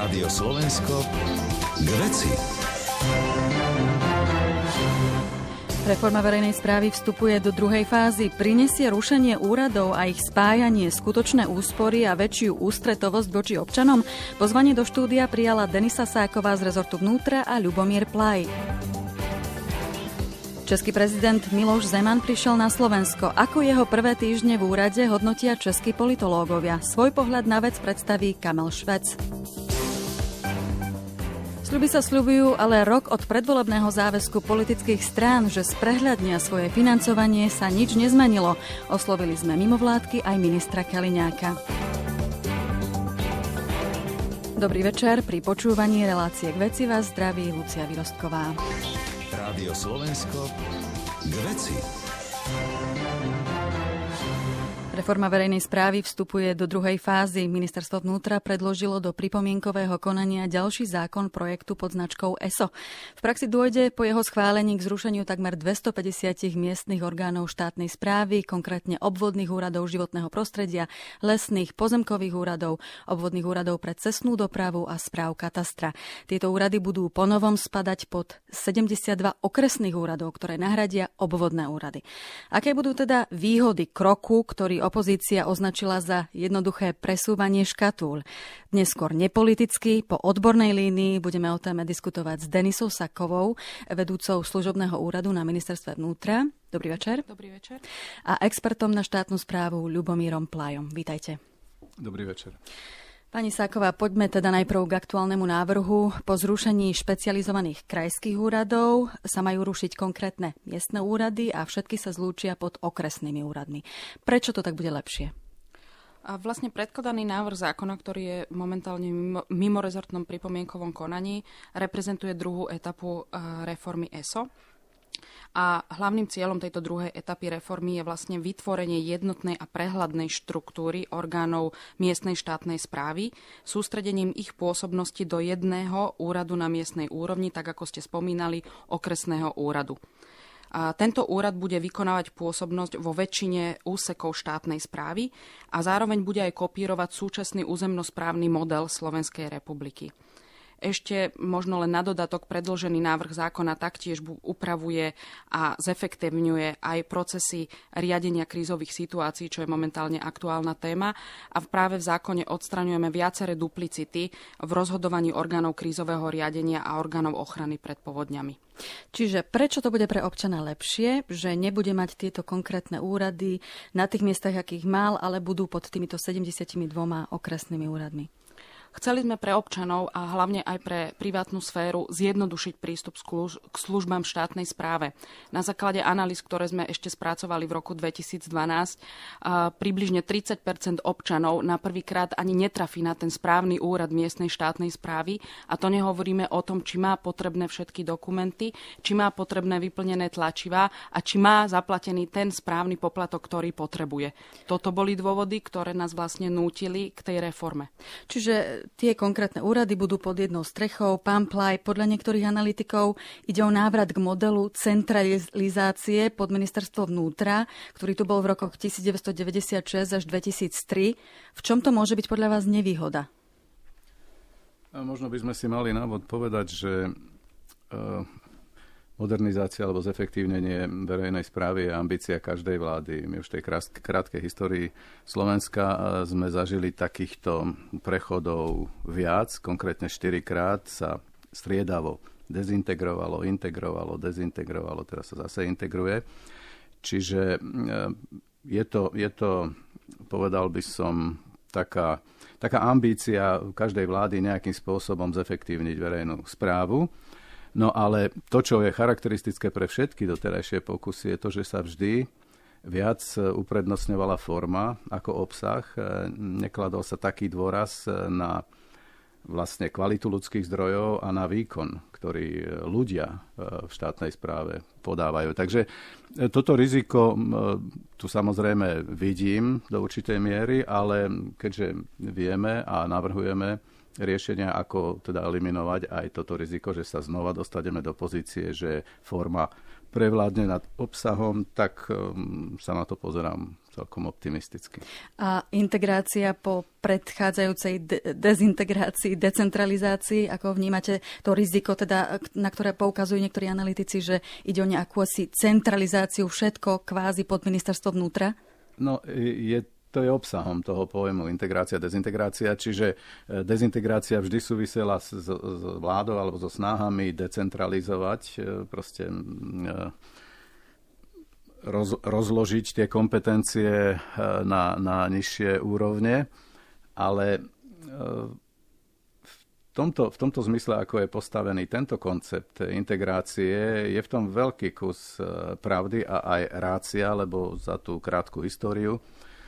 Rádio Slovensko k veci. Reforma verejnej správy vstupuje do druhej fázy. Prinesie rušenie úradov a ich spájanie, skutočné úspory a väčšiu ústretovosť voči občanom? Pozvanie do štúdia prijala Denisa Sáková z rezortu vnútra a Ľubomír Plaj. Český prezident Miloš Zeman prišiel na Slovensko. Ako jeho prvé týždne v úrade hodnotia českí politológovia? Svoj pohľad na vec predstaví Kamel Švec. Sľuby sa sľubujú, ale rok od predvolebného záväzku politických strán, že sprehľadnia svoje financovanie, sa nič nezmenilo. Oslovili sme mimovládky aj ministra Kaliňáka. Dobrý večer, pri počúvaní relácie k veci vás zdraví Lucia Virostková. Rádio Slovensko k veci. Reforma verejnej správy vstupuje do druhej fázy. Ministerstvo vnútra predložilo do pripomienkového konania ďalší zákon projektu pod značkou ESO. V praxi dôjde po jeho schválení k zrušeniu takmer 250 miestnych orgánov štátnej správy, konkrétne obvodných úradov životného prostredia, lesných, pozemkových úradov, obvodných úradov pre cestnú dopravu a správ katastra. Tieto úrady budú ponovom spadať pod 72 okresných úradov, ktoré nahradia obvodné úrady. Aké budú teda výhody kroku, ktorý opozícia označila za jednoduché presúvanie škatúľ? Dnes skôr nepoliticky, po odbornej línii budeme o téme diskutovať s Denisou Sákovou, vedúcou služobného úradu na ministerstve vnútra. Dobrý večer. Dobrý večer. A expertom na štátnu správu Ľubomírom Plajom. Vítajte. Dobrý večer. Pani Sáková, poďme teda najprv k aktuálnemu návrhu. Po zrušení špecializovaných krajských úradov sa majú rušiť konkrétne miestne úrady a všetky sa zlúčia pod okresnými úradmi. Prečo to tak bude lepšie? A vlastne predkladaný návrh zákona, ktorý je momentálne mimo rezortnom pripomienkovom konaní, reprezentuje druhú etapu reformy ESO. A hlavným cieľom tejto druhej etapy reformy je vlastne vytvorenie jednotnej a prehľadnej štruktúry orgánov miestnej štátnej správy, sústredením ich pôsobnosti do jedného úradu na miestnej úrovni, tak ako ste spomínali, okresného úradu. A tento úrad bude vykonávať pôsobnosť vo väčšine úsekov štátnej správy a zároveň bude aj kopírovať súčasný územnosprávny model Slovenskej republiky. Ešte možno len na dodatok predložený návrh zákona taktiež upravuje a zefektívňuje aj procesy riadenia krízových situácií, čo je momentálne aktuálna téma. A práve v zákone odstraňujeme viaceré duplicity v rozhodovaní orgánov krízového riadenia a orgánov ochrany pred povodňami. Čiže prečo to bude pre občana lepšie, že nebude mať tieto konkrétne úrady na tých miestach, akých mal, ale budú pod týmito 72 okresnými úradmi? Chceli sme pre občanov a hlavne aj pre privátnu sféru zjednodušiť prístup k službám štátnej správe. Na základe analýz, ktoré sme ešte spracovali v roku 2012, približne 30% občanov na prvýkrát ani netrafí na ten správny úrad miestnej štátnej správy. A to nehovoríme o tom, či má potrebné všetky dokumenty, či má potrebné vyplnené tlačivá a či má zaplatený ten správny poplatok, ktorý potrebuje. Toto boli dôvody, ktoré nás vlastne nútili k tej reforme. Čiže tie konkrétne úrady budú pod jednou strechou. Pán Plaj, podľa niektorých analytikov ide o návrat k modelu centralizácie pod ministerstvo vnútra, ktorý tu bol v rokoch 1996 až 2003. V čom to môže byť podľa vás nevýhoda? A možno by sme si mali na úvod povedať, že modernizácia alebo zefektívnenie verejnej správy je ambícia každej vlády. My už v tej krátkej histórii Slovenska sme zažili takýchto prechodov viac, konkrétne 4-krát sa striedavo dezintegrovalo, integrovalo, dezintegrovalo, teraz sa zase integruje. Čiže je to, povedal by som, taká ambícia každej vlády nejakým spôsobom zefektívniť verejnú správu. No ale to, čo je charakteristické pre všetky doterajšie pokusy, je to, že sa vždy viac uprednostňovala forma ako obsah. Nekladol sa taký dôraz na vlastne kvalitu ľudských zdrojov a na výkon, ktorý ľudia v štátnej správe podávajú. Takže toto riziko tu samozrejme vidím do určitej miery, ale keďže vieme a navrhujeme riešenia, ako teda eliminovať aj toto riziko, že sa znova dostaneme do pozície, že forma prevládne nad obsahom, tak sa na to pozerám celkom optimistický. A integrácia po predchádzajúcej dezintegrácii, decentralizácii, ako vnímate to riziko, teda, na ktoré poukazujú niektorí analytici, že ide o nejakú asi centralizáciu, všetko kvázi pod ministerstvo vnútra? No, to je obsahom toho pojmu integrácia, dezintegrácia, čiže dezintegrácia vždy súvisela s vládou alebo so snahami decentralizovať, proste rozložiť tie kompetencie na nižšie úrovne, ale v tomto zmysle, ako je postavený tento koncept integrácie, je v tom veľký kus pravdy a aj rácia, lebo za tú krátku históriu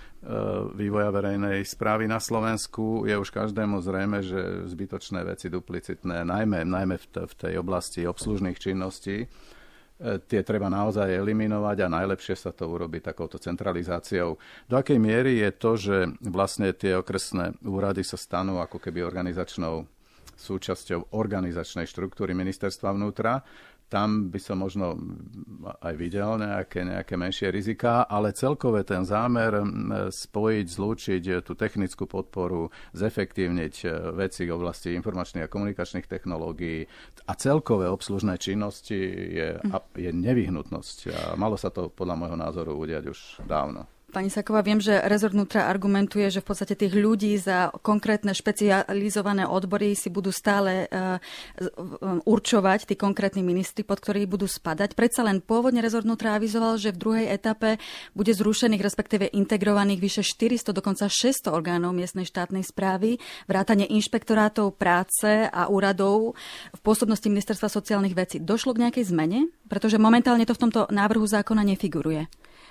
vývoja verejnej správy na Slovensku je už každému zrejme, že zbytočné veci, duplicitné, najmä v tej oblasti obslužných činností, tie treba naozaj eliminovať a najlepšie sa to urobí takouto centralizáciou. Do akej miery je to, že vlastne tie okresné úrady sa stanú ako keby organizačnou súčasťou organizačnej štruktúry ministerstva vnútra. Tam by som možno aj videl nejaké menšie riziká, ale celkové ten zámer spojiť, zlúčiť tú technickú podporu, zefektívniť veci v oblasti informačných a komunikačných technológií a celkové obslužné činnosti je nevyhnutnosť. A malo sa to podľa môjho názoru udiať už dávno. Pani Saková, viem, že rezort vnútra argumentuje, že v podstate tých ľudí za konkrétne špecializované odbory si budú stále určovať tí konkrétni ministri, pod ktorých budú spadať. Predsa len pôvodne rezort vnútra avizoval, že v druhej etape bude zrušených, respektíve integrovaných vyše 400, dokonca 600 orgánov miestnej štátnej správy, vrátane inšpektorátov práce a úradov v pôsobnosti Ministerstva sociálnych vecí. Došlo k nejakej zmene? Pretože momentálne to v tomto návrhu zákona nefiguruje.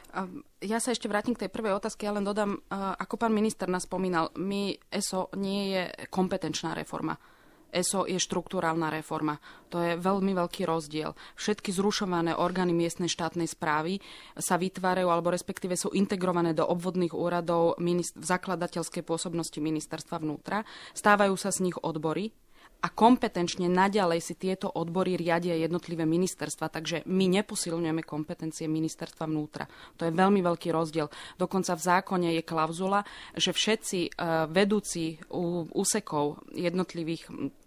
Ja sa ešte vrátim k tej prvej otázke, ja len dodám, ako pán minister nás spomínal, ESO nie je kompetenčná reforma. ESO je štruktúrálna reforma. To je veľmi veľký rozdiel. Všetky zrušované orgány miestnej štátnej správy sa vytvárajú, alebo respektíve sú integrované do obvodných úradov v zakladateľskej pôsobnosti ministerstva vnútra. Stávajú sa z nich odbory, a kompetenčne naďalej si tieto odbory riadia jednotlivé ministerstva, takže my neposilňujeme kompetencie ministerstva vnútra. To je veľmi veľký rozdiel. Dokonca v zákone je klauzula, že všetci vedúci úsekov jednotlivých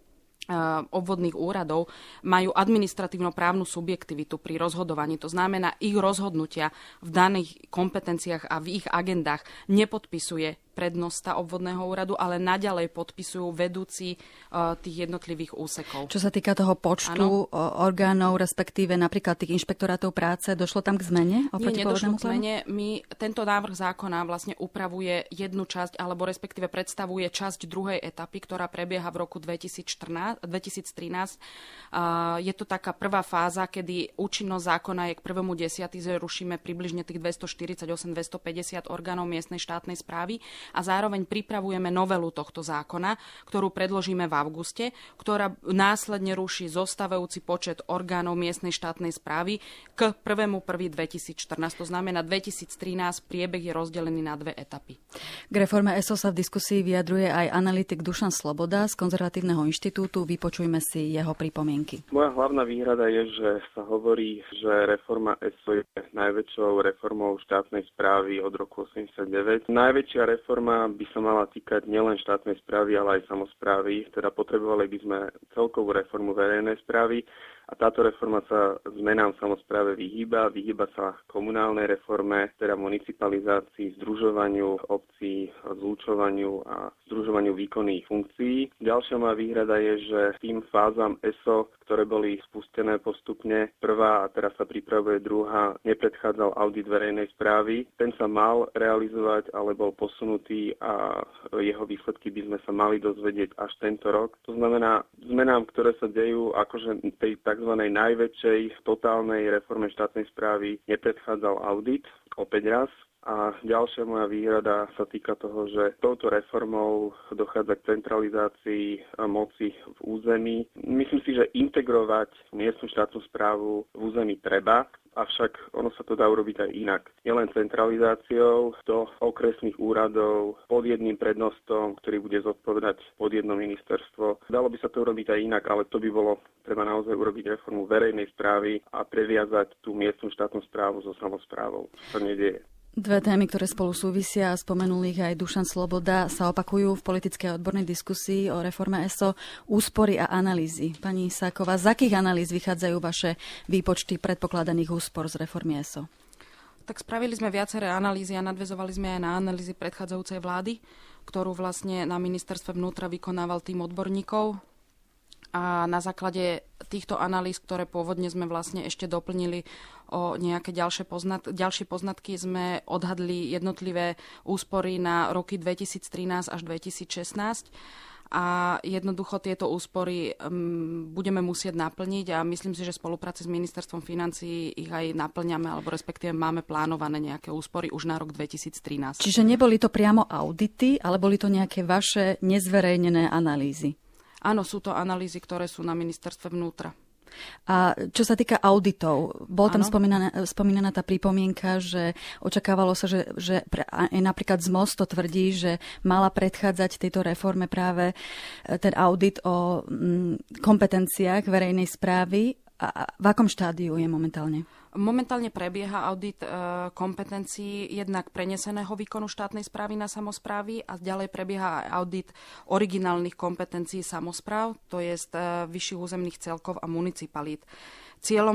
obvodných úradov majú administratívno-právnu subjektivitu pri rozhodovaní. To znamená, ich rozhodnutia v daných kompetenciách a v ich agendách nepodpisuje prednosta obvodného úradu, ale naďalej podpisujú vedúci tých jednotlivých úsekov. Čo sa týka toho počtu orgánov, respektíve napríklad tých inšpektorátov práce, došlo tam k zmene? Nie, nedošlo k zmene. Tento návrh zákona vlastne upravuje jednu časť, alebo respektíve predstavuje časť druhej etapy, ktorá prebieha v roku 2013. Je to taká prvá fáza, kedy účinnosť zákona je k 1.10., že rušíme približne tých 248-250 orgánov miestnej štátnej správy a zároveň pripravujeme novelu tohto zákona, ktorú predložíme v auguste, ktorá následne ruší zostávajúci počet orgánov miestnej štátnej správy k 1.1.2014. To znamená 2013 priebeh je rozdelený na dve etapy. K reforme ESO sa v diskusii vyjadruje aj analytik Dušan Sloboda z Konzervatívneho inštitútu. Vypočujme si jeho pripomienky. Moja hlavná výhrada je, že sa hovorí, že reforma ESO je najväčšou reformou štátnej správy od roku 1989. Najväčšia reforma by sa mala týkať nielen štátnej správy, ale aj samosprávy. Teda potrebovali by sme celkovú reformu verejnej správy a táto reforma sa zmenám v samospráve vyhýba sa komunálnej reforme, teda municipalizácii, združovaniu obcí, zlúčovaniu a združovaniu výkonných funkcií. Ďalšia moja výhrada je, že tým fázam ESO, ktoré boli spustené postupne, prvá a teraz sa pripravuje druhá, nepredchádzal audit verejnej správy. Ten sa mal realizovať, ale bol posunutý a jeho výsledky by sme sa mali dozvedieť až tento rok. To znamená, zmenám, ktoré sa dejú, akože tej tzv. Najväčšej totálnej reforme štátnej správy nepredchádzal audit, opäť raz. A ďalšia moja výhrada sa týka toho, že touto reformou dochádza k centralizácii moci v území. Myslím si, že integrovať miestnu štátnu správu v území treba, avšak ono sa to dá urobiť aj inak. Nielen centralizáciou do okresných úradov pod jedným prednostom, ktorý bude zodpovedať pod jedno ministerstvo. Dalo by sa to urobiť aj inak, ale to by bolo treba naozaj urobiť reformu verejnej správy a previazať tú miestnu štátnu správu so samosprávou. To nedieje. Dve témy, ktoré spolu súvisia, spomenul ich aj Dušan Sloboda, sa opakujú v politickej odbornej diskusii o reforme ESO, úspory a analýzy. Pani Isáková, z akých analýz vychádzajú vaše výpočty predpokladaných úspor z reformy ESO? Tak spravili sme viaceré analýzy a nadväzovali sme aj na analýzy predchádzajúcej vlády, ktorú vlastne na ministerstve vnútra vykonával tým odborníkov. A na základe týchto analýz, ktoré pôvodne sme vlastne ešte doplnili o nejaké ďalšie poznatky, sme odhadli jednotlivé úspory na roky 2013 až 2016. A jednoducho tieto úspory budeme musieť naplniť a myslím si, že v spolupráci s ministerstvom financií ich aj naplňame, alebo respektíve máme plánované nejaké úspory už na rok 2013. Čiže neboli to priamo audity, ale boli to nejaké vaše nezverejnené analýzy? Áno, sú to analýzy, ktoré sú na ministerstve vnútra. A čo sa týka auditov, bol tam spomínaná tá pripomienka, že očakávalo sa, že napríklad ZMOS to tvrdí, že mala predchádzať tejto reforme práve ten audit o kompetenciách verejnej správy. A v akom štádiu je momentálne? Momentálne prebieha audit kompetencií jednak preneseného výkonu štátnej správy na samosprávy a ďalej prebieha aj audit originálnych kompetencií samospráv, to je vyšších územných celkov a municipalít. Cieľom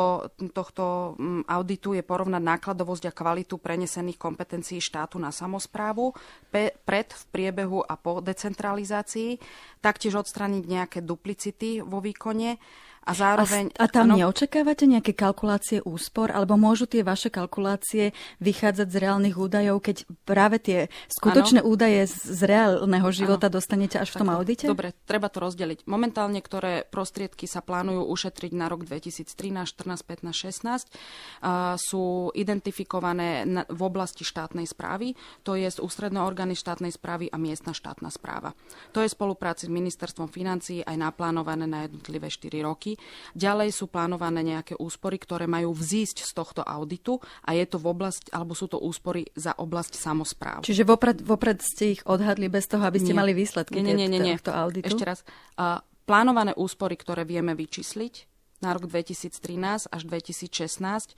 tohto auditu je porovnať nákladovosť a kvalitu prenesených kompetencií štátu na samosprávu pred, v priebehu a po decentralizácii, taktiež odstrániť nejaké duplicity vo výkone. A zároveň... A tam neočakávate nejaké kalkulácie úspor, alebo môžu tie vaše kalkulácie vychádzať z reálnych údajov, keď práve tie skutočné údaje z reálneho života dostanete až v tom audite? Dobre, treba to rozdeliť. Momentálne, ktoré prostriedky sa plánujú ušetriť na rok 2013, 14, 15, 16, sú identifikované v oblasti štátnej správy, to je ústredné orgány štátnej správy a miestna štátna správa. To je v spolupráci s ministerstvom financií aj naplánované na jednotlivé 4 roky. Ďalej sú plánované nejaké úspory, ktoré majú vzísť z tohto auditu a je to v oblasti, alebo sú to úspory za oblasť samospráv. Čiže vopred ste ich odhadli bez toho, aby ste mali výsledky tohto auditu? Ešte raz. Plánované úspory, ktoré vieme vyčísliť na rok 2013 až 2016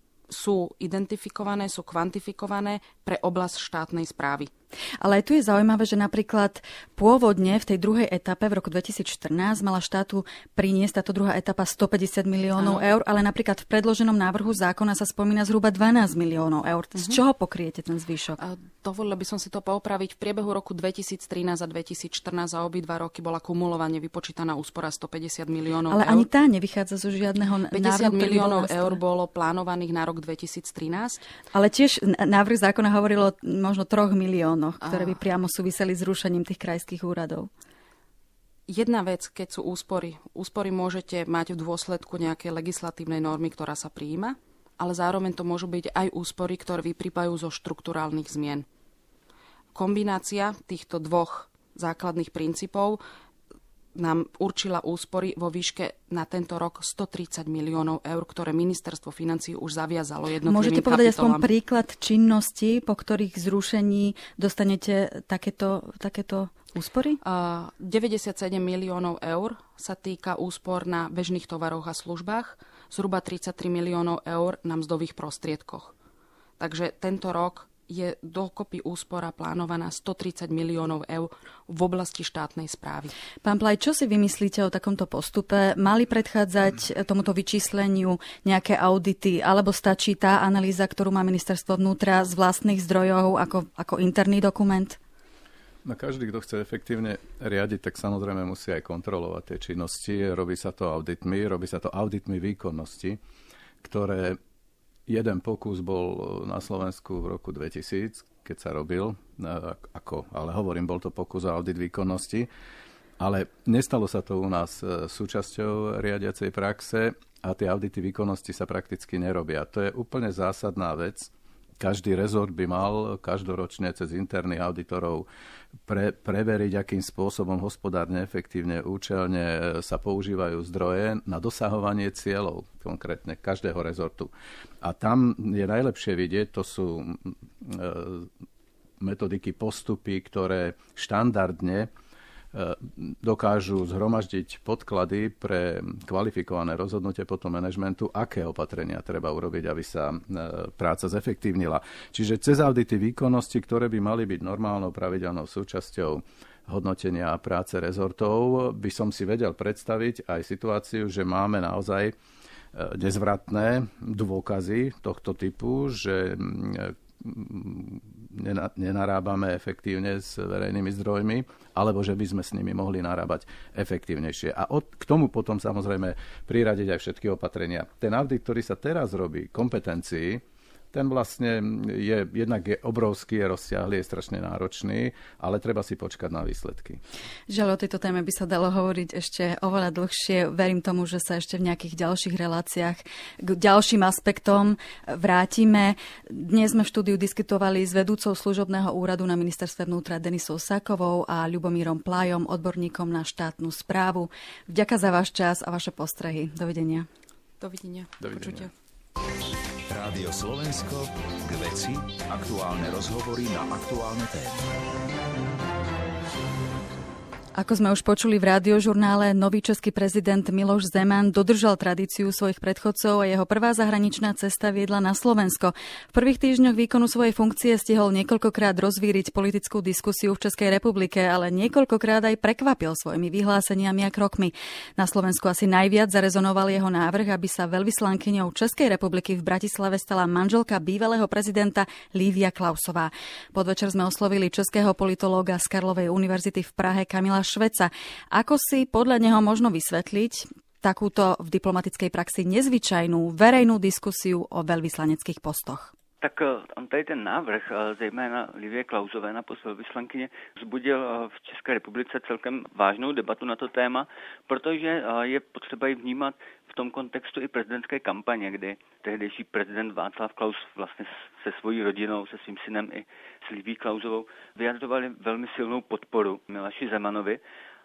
sú identifikované, sú kvantifikované pre oblasť štátnej správy. Ale aj tu je zaujímavé, že napríklad pôvodne v tej druhej etape v roku 2014 mala štátu priniesť táto druhá etapa 150 miliónov eur, ale napríklad v predloženom návrhu zákona sa spomína zhruba 12 miliónov eur. Z čoho pokriete ten zvyšok? Dovolila by som si to poopraviť. V priebehu roku 2013 a 2014 za obidva roky bola kumulovane vypočítaná úspora 150 miliónov eur. Ale ani tá nevychádza zo žiadneho návrhu. 50 miliónov eur bolo plánovaných na rok 2013. Ale tiež návrh zákona hovorilo možno 3 miliónov. Ktoré by priamo súviseli s rušením tých krajských úradov. Jedna vec, keď sú úspory. Úspory môžete mať v dôsledku nejakej legislatívnej normy, ktorá sa prijíma, ale zároveň to môžu byť aj úspory, ktoré vyplývajú zo štrukturálnych zmien. Kombinácia týchto dvoch základných princípov nám určila úspory vo výške na tento rok 130 miliónov eur, ktoré ministerstvo financií už zaviazalo jednotlivým kapitolám. Môžete povedať aspoň príklad činnosti, po ktorých zrušení dostanete takéto úspory? 97 miliónov eur sa týka úspor na bežných tovaroch a službách, zhruba 33 miliónov eur na mzdových prostriedkoch. Takže tento rok je dokopy úspora plánovaná 130 miliónov eur v oblasti štátnej správy. Pán Plaj, čo si vymyslíte o takomto postupe? Mali predchádzať tomuto vyčísleniu nejaké audity, alebo stačí tá analýza, ktorú má ministerstvo vnútra z vlastných zdrojov ako interný dokument? No každý, kto chce efektívne riadiť, tak samozrejme musí aj kontrolovať tie činnosti. Robí sa to auditmi výkonnosti, ktoré jeden pokus bol na Slovensku v roku 2000, keď sa robil, ale hovorím, bol to pokus o audit výkonnosti, ale nestalo sa to u nás súčasťou riadiacej praxe a tie audity výkonnosti sa prakticky nerobia. To je úplne zásadná vec. Každý rezort by mal každoročne cez interných auditorov preveriť, akým spôsobom hospodárne, efektívne, účelne sa používajú zdroje na dosahovanie cieľov, konkrétne každého rezortu. A tam je najlepšie vidieť, to sú metodiky, postupy, ktoré štandardne dokážu zhromaždiť podklady pre kvalifikované rozhodnutie potom manažmentu, aké opatrenia treba urobiť, aby sa práca zefektívnila. Čiže cez audity výkonnosti, ktoré by mali byť normálnou pravidelnou súčasťou hodnotenia práce rezortov, by som si vedel predstaviť aj situáciu, že máme naozaj nezvratné dôkazy tohto typu, že nenarábame efektívne s verejnými zdrojmi, alebo že by sme s nimi mohli narábať efektívnejšie. A k tomu potom samozrejme priradiť aj všetky opatrenia. Ten audit, ktorý sa teraz robí, kompetencií, ten vlastne je obrovský, je rozsiahly, je strašne náročný, ale treba si počkať na výsledky. Žiaľ, o tejto téme by sa dalo hovoriť ešte oveľa dlhšie. Verím tomu, že sa ešte v nejakých ďalších reláciách k ďalším aspektom vrátime. Dnes sme v štúdiu diskutovali s vedúcou služobného úradu na ministerstve vnútra Denisou Sákovou a Ľubomírom Plájom, odborníkom na štátnu správu. Vďaka za váš čas a vaše postrehy. Dovidenia. Dovidenia. Počutia. Rádio Slovensko k veci, aktuálne rozhovory na aktuálne témy. Ako sme už počuli v rádiožurnále, nový český prezident Miloš Zeman dodržal tradíciu svojich predchodcov a jeho prvá zahraničná cesta viedla na Slovensko. V prvých týždňoch výkonu svojej funkcie stihol niekoľkokrát rozvíriť politickú diskusiu v Českej republike, ale niekoľkokrát aj prekvapil svojimi vyhláseniami a krokmi. Na Slovensku asi najviac zarezonoval jeho návrh, aby sa veľvyslankyňou Českej republiky v Bratislave stala manželka bývalého prezidenta Lívia Klausová. Podvečer sme oslovili českého politológa z Karlovej univerzity v Prahe Kamila Šveca. Ako si podľa neho možno vysvetliť takúto v diplomatickej praxi nezvyčajnú verejnú diskusiu o veľvyslaneckých postoch? Tak on tady ten návrh, zejména Lívie Klausové na post velvyslankyně, vzbudil v České republice celkem vážnou debatu na to téma, protože je potřeba ji vnímat v tom kontextu i prezidentské kampaně, kdy tehdejší prezident Václav Klaus vlastně se svojí rodinou, se svým synem i s Líví Klausovou vyjadřovali velmi silnou podporu Miloši Zemanovi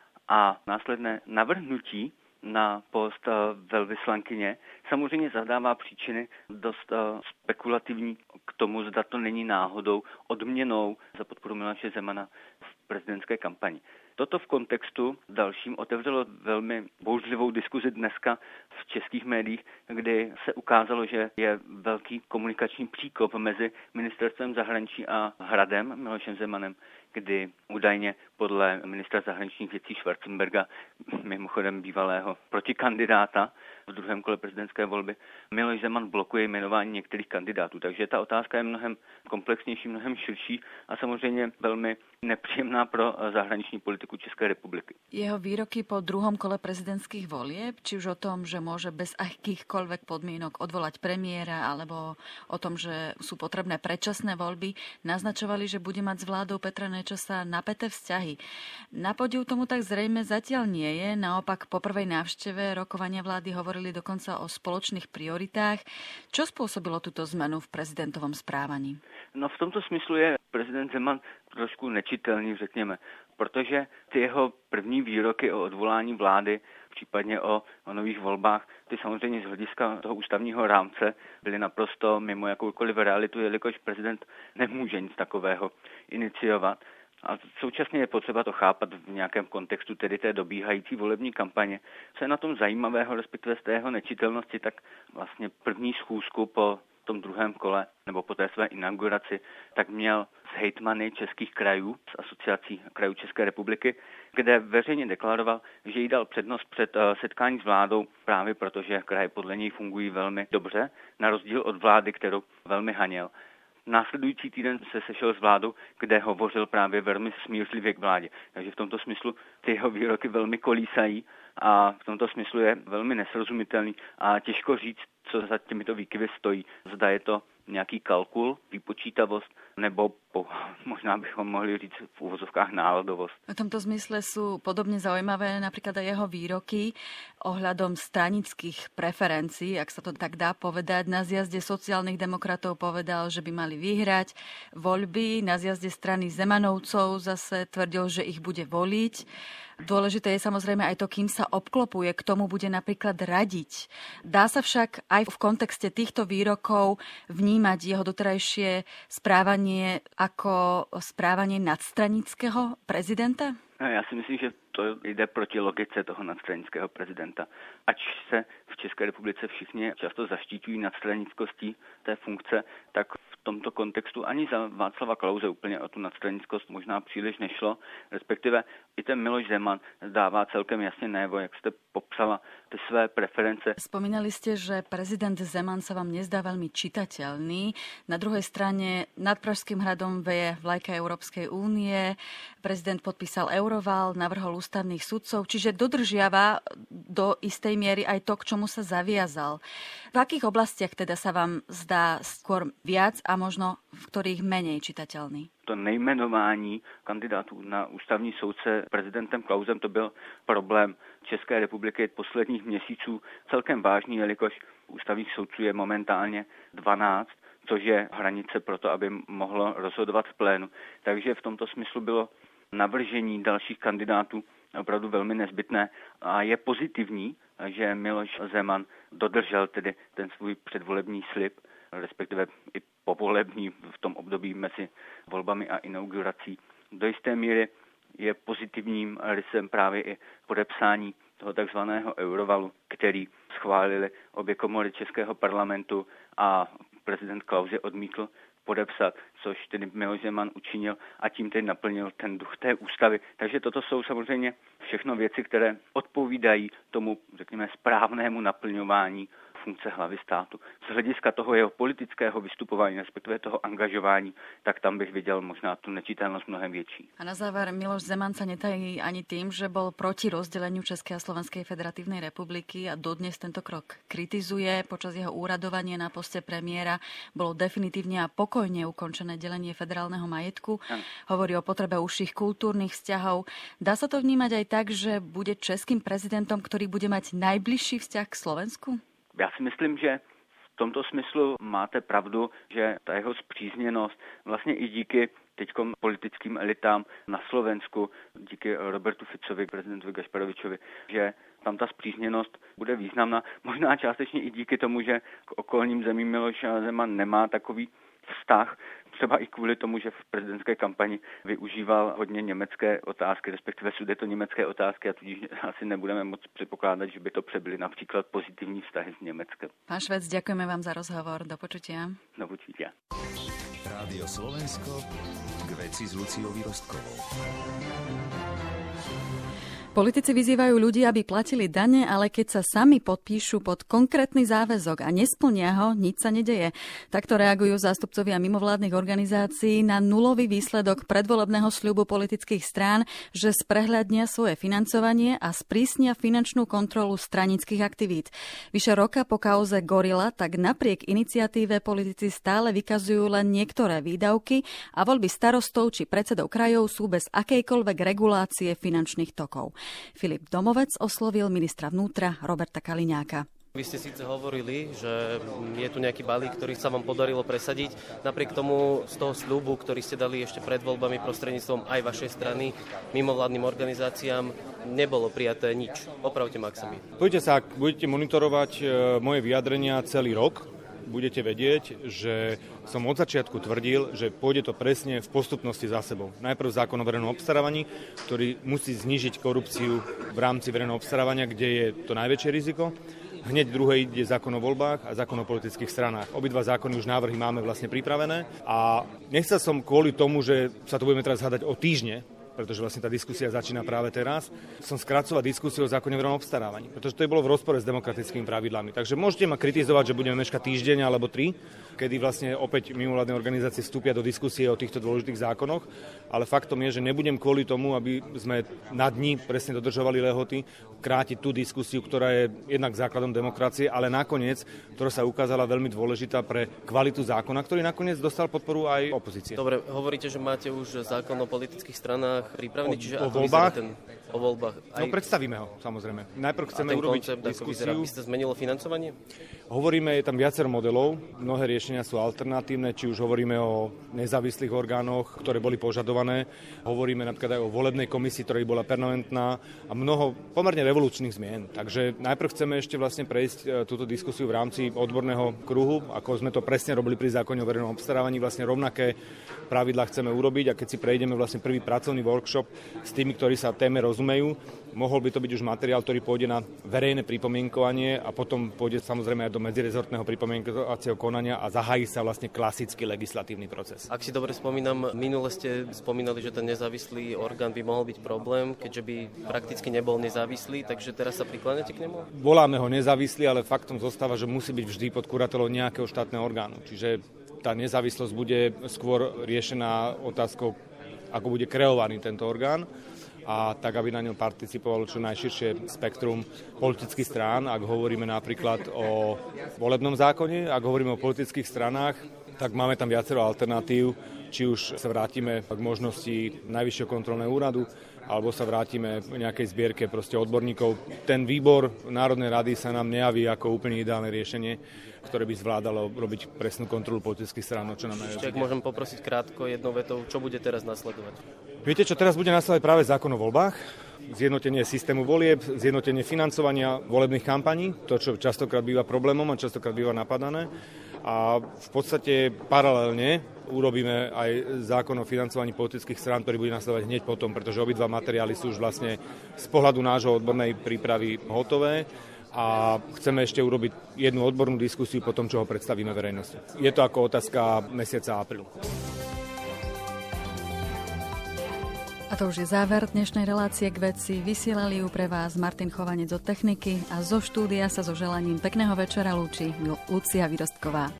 a následné navrhnutí na post velvyslankyně samozřejmě zadává příčiny dost spekulativní k tomu, zda to není náhodou odměnou za podporu Miloše Zemana v prezidentské kampani. Toto v kontextu dalším otevřelo velmi bouřlivou diskuzi dneska v českých médiích, kdy se ukázalo, že je velký komunikační příkop mezi ministerstvem zahraničí a Hradem Milošem Zemanem, kdy údajně podle ministra zahraničních věcí Schwarzenberga, mimochodem bývalého protikandidáta v druhém kole prezidentské volby, Miloš Zeman blokuje jmenování některých kandidátů. Takže ta otázka je mnohem komplexnější, mnohem širší a samozřejmě velmi nepříjemná pro zahraniční politiku České republiky. Jeho výroky po druhom kole prezidentských volieb, či už o tom, že môže bez akýchkoľvek podmienok odvolať premiéra, alebo o tom, že sú potrebné predčasné voľby, naznačovali, že bude mať s vládou Petra Nečasa napäté vzťahy. Na podiu tomu tak zrejme zatiaľ nie je. Naopak po prvej návšteve rokovania vlády hovorili dokonca o spoločných prioritách. Čo spôsobilo túto zmenu v prezidentovom správaní? No v tomto smyslu je prezident Zeman trošku nečitelný, řekněme, protože ty jeho první výroky o odvolání vlády, případně o nových volbách, ty samozřejmě z hlediska toho ústavního rámce byly naprosto mimo jakoukoliv realitu, jelikož prezident nemůže nic takového iniciovat. A současně je potřeba to chápat v nějakém kontextu tedy té dobíhající volební kampaně. Co je na tom zajímavého, respektive z té jeho nečitelnosti, tak vlastně první schůzku po tom druhém kole, nebo po té své inauguraci, tak měl s hejtmany českých krajů, s asociací krajů České republiky, kde veřejně deklaroval, že jí dal přednost před setkání s vládou právě protože kraje podle něj fungují velmi dobře, na rozdíl od vlády, kterou velmi haněl. Následující týden se sešel s vládou, kde hovořil právě velmi smířlivě k vládě. Takže v tomto smyslu ty jeho výroky velmi kolísají a v tomto smyslu je velmi nesrozumitelný a těžko říct, co za těmito výkyvy stojí. Zda je to nějaký kalkul, výpočítavost, nebo možná bychom mohli říct v úvozovkách náladovost. V tomto zmysle sú podobne zaujímavé napríklad aj jeho výroky ohľadom stranických preferencií, ak sa to tak dá povedať. Na zjazde sociálnych demokratov povedal, že by mali vyhrať voľby. Na zjazde strany Zemanovcov zase tvrdil, že ich bude voliť. Dôležité je samozrejme aj to, kým sa obklopuje, k tomu bude napríklad radiť. Dá sa však aj v kontexte týchto výrokov vnímať jeho doterajšie správanie ako správanie nadstranického prezidenta? Já si myslím, že to jde proti logice toho nadstranického prezidenta. Ač se v České republice všichni často zaštiťují nadstranickostí té funkce, tak v tomto kontextu ani za Václava Klause úplně o tu nadstranickost možná příliš nešlo, respektive i ten Miloš Zeman dává celkem jasně najevo, jak jste popsala ty své preference. Spomínali ste, že prezident Zeman sa vám nezdá veľmi čitateľný. Na druhej strane nad Pražským hradom veje vlajka Európskej únie, prezident podpísal Euroval, navrhol ústavných sudcov, čiže dodržiava do istej miery aj to, k čomu sa zaviazal. V akých oblastiach teda sa vám zdá skôr viac a možno v ktorých menej čitateľný? To nejmenování kandidátů na ústavní soudce prezidentem Klausem to byl problém České republiky posledních měsíců celkem vážný, jelikož ústavních soudců je momentálně 12, což je hranice pro to, aby mohlo rozhodovat v plénu. Takže v tomto smyslu bylo navržení dalších kandidátů opravdu velmi nezbytné a je pozitivní, že Miloš Zeman dodržel tedy ten svůj předvolební slib, respektive i povolební v tom období mezi volbami a inaugurací. Do jisté míry je pozitivním rysem právě i podepsání toho takzvaného Eurovalu, který schválili obě komory Českého parlamentu a prezident Klaus je odmítl podepsat, což tedy Miloš Zeman učinil a tím tedy naplnil ten duch té ústavy. Takže toto jsou samozřejmě všechno věci, které odpovídají tomu, řekněme, správnému naplňování funkce hlavy státu. Z hlediska toho jeho politického vystupování, respektive toho angažování, tak tam bych viděl možná tu nečitelnost mnohem větší. A na záver Miloš Zeman sa netají ani tým, že bol proti rozdeleniu Českej a Slovenskej federatívnej republiky a dodnes tento krok kritizuje. Počas jeho úradovania na poste premiéra bolo definitívne a pokojne ukončené delenie federálneho majetku. Hovorí o potrebe užších kultúrnych vzťahov. Dá sa to vnímať aj tak, že bude českým prezidentom, ktorý bude mať najbližší vzťah k Slovensku? Já si myslím, že v tomto smyslu máte pravdu, že ta jeho spřízněnost vlastně i díky teďkom politickým elitám na Slovensku, díky Robertu Ficovi, prezidentovi Gašparovičovi, že tam ta spřízněnost bude významná. Možná částečně i díky tomu, že k okolním zemím Miloš Zeman nemá takový vztah, třeba i kvůli tomu, že v prezidentské kampani využíval hodně německé otázky, respektive sudetoněmecké otázky a tudíž asi nebudeme moc předpokládat, že by to přebyly například pozitivní vztahy s Německem. Pán Švec, ďakujeme vám za rozhovor. Do počutia. Do počutia. Rádio Slovensko k veci s Luciou Výrostkovou. Politici vyzývajú ľudí, aby platili dane, ale keď sa sami podpíšu pod konkrétny záväzok a nesplnia ho, nič sa nedeje. Takto reagujú zástupcovia mimovládnych organizácií na nulový výsledok predvolebného sľubu politických strán, že sprehľadnia svoje financovanie a sprísnia finančnú kontrolu stranických aktivít. Vyše roka po kauze Gorila tak napriek iniciatíve politici stále vykazujú len niektoré výdavky a voľby starostov či predsedov krajov sú bez akejkoľvek regulácie finančných tokov. Filip Domovec oslovil ministra vnútra Roberta Kaliňáka. Vy ste síce hovorili, že je tu nejaký balík, ktorý sa vám podarilo presadiť. Napriek tomu z toho sľubu, ktorý ste dali ešte pred voľbami prostredníctvom aj vašej strany, mimovládnym organizáciám, nebolo prijaté nič. Opravte ma, ak sa mýlim. Poďte sa, ak budete monitorovať moje vyjadrenia celý rok, budete vedieť, že som od začiatku tvrdil, že pôjde to presne v postupnosti za sebou. Najprv zákon o verejnom obstarávaní, ktorý musí znížiť korupciu v rámci verejného obstarávania, kde je to najväčšie riziko. Hneď druhé ide zákon o voľbách a zákon o politických stranách. Obidva zákony už návrhy máme vlastne pripravené a nechcel som kvôli tomu, že sa tu budeme teraz hádať o týždne, pretože vlastne tá diskusia začína práve teraz, som skracovať diskusiu o zákone o verejnom obstarávaní, pretože to je bolo v rozpore s demokratickými pravidlami. Takže môžete ma kritizovať, že budeme meškať týždeň alebo 3, kedy vlastne opäť mimovládne organizácie vstúpia do diskusie o týchto dôležitých zákonoch, ale faktom je, že nebudem kvôli tomu, aby sme na dni presne dodržovali lehoty, krátiť tú diskusiu, ktorá je jednak základom demokracie, ale nakoniec, ktorá sa ukázala veľmi dôležitá pre kvalitu zákona, ktorý nakoniec dostal podporu aj opozície. Dobre, hovoríte, že máte už zákon o politických stranách pripravený, čiže o ako voľbách? O voľbách. Aj... No predstavíme ho, samozrejme. Najprv chceme urobiť koncept, diskusiu. By ste zmenilo financovanie? Hovoríme, je tam viacero modelov, mnohé riešenia sú alternatívne, či už hovoríme o nezávislých orgánoch, ktoré boli požadované, hovoríme napríklad aj o volebnej komisii, ktorá bola permanentná a mnoho pomerne revolučných zmien. Takže najprv chceme ešte vlastne prejsť túto diskusiu v rámci odborného kruhu, ako sme to presne robili pri zákone o verejnom obstarávaní, vlastne rovnaké pravidlá chceme urobiť a keď si prejdeme vlastne prvý pracovný workshop workshop s tými, ktorí sa téme rozumejú. Mohol by to byť už materiál, ktorý pôjde na verejné pripomienkovanie a potom pôjde samozrejme aj do medzirezortného pripomienkovacieho konania a zahájí sa vlastne klasický legislatívny proces. Ak si dobre spomínam, minule ste spomínali, že ten nezávislý orgán by mohol byť problém, keďže by prakticky nebol nezávislý, takže teraz sa prikláňate k nemu? Voláme ho nezávislý, ale faktom zostáva, že musí byť vždy pod kuratelou nejakého štátneho orgánu. Čiže tá nezávislosť bude skôr riešená otázkou, ako bude kreovaný tento orgán, a tak, aby na ňom participovalo čo najširšie spektrum politických strán. Ak hovoríme napríklad o volebnom zákone, ak hovoríme o politických stranách, tak máme tam viacero alternatív, či už sa vrátime k možnosti Najvyššieho kontrolného úradu, alebo sa vrátime v nejakej zbierke odborníkov. Ten výbor Národnej rady sa nám nejaví ako úplne ideálne riešenie, ktoré by zvládalo robiť presnú kontrolu politických strán. Čo nám ešte, ak môžem poprosiť krátko jednou vetou, čo bude teraz nasledovať? Viete, čo teraz bude nasledovať? Práve zákon o voľbách, zjednotenie systému volieb, zjednotenie financovania volebných kampaní, to, čo častokrát býva problémom a častokrát býva napadané. A v podstate paralelne urobíme aj zákon o financovaní politických strán, ktorý bude nasledovať hneď potom, pretože obidva materiály sú už vlastne z pohľadu nášho odbornej prípravy hotové a chceme ešte urobiť jednu odbornú diskusiu po tom, čo ho predstavíme verejnosti. Je to ako otázka mesiaca aprílu. A to už je záver dnešnej relácie k veci. Vysielali ju pre vás Martin Chovanec od techniky a zo štúdia sa so želaním pekného večera lúči Lucia Vyrostková.